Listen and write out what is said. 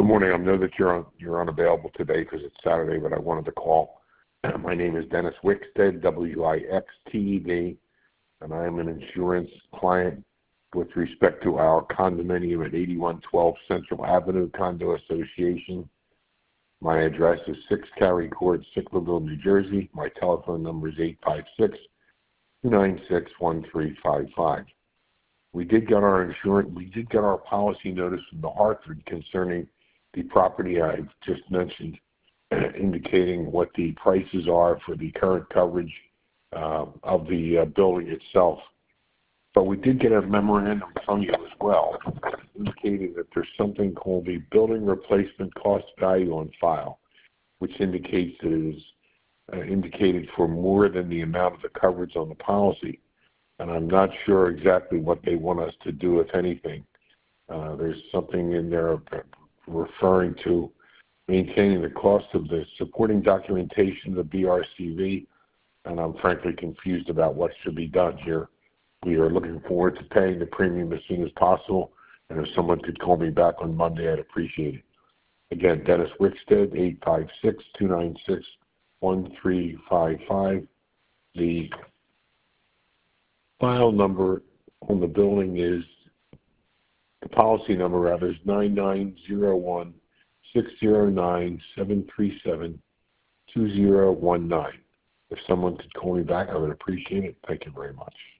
morning. I know that you're unavailable today because it's Saturday, but I wanted to call. My name is Dennis Wickstead, Wixted, and I am an insurance client with respect to our condominium at 8112 Central Avenue Condo Association. My address is 6 Cary Court, Sicklerville, New Jersey. My telephone number is 856-296-1355. We did get our policy notice from the Hartford concerning the property I've just mentioned, indicating what the prices are for the current coverage of the building itself. But we did get a memorandum from you as well, indicating that there's something called the building replacement cost value on file, which indicates that it is indicated for more than the amount of the coverage on the policy. And I'm not sure exactly what they want us to do, if anything. There's something in there referring to maintaining the cost of the supporting documentation of the BRCV, and I'm frankly confused about what should be done here. We are looking forward to paying the premium as soon as possible, and if someone could call me back on Monday, I'd appreciate it. Again, Dennis Wickstead, 856-296-1355. The file number on the building is, the policy number rather, is 9901-609-737-2019. If someone could call me back, I would appreciate it. Thank you very much.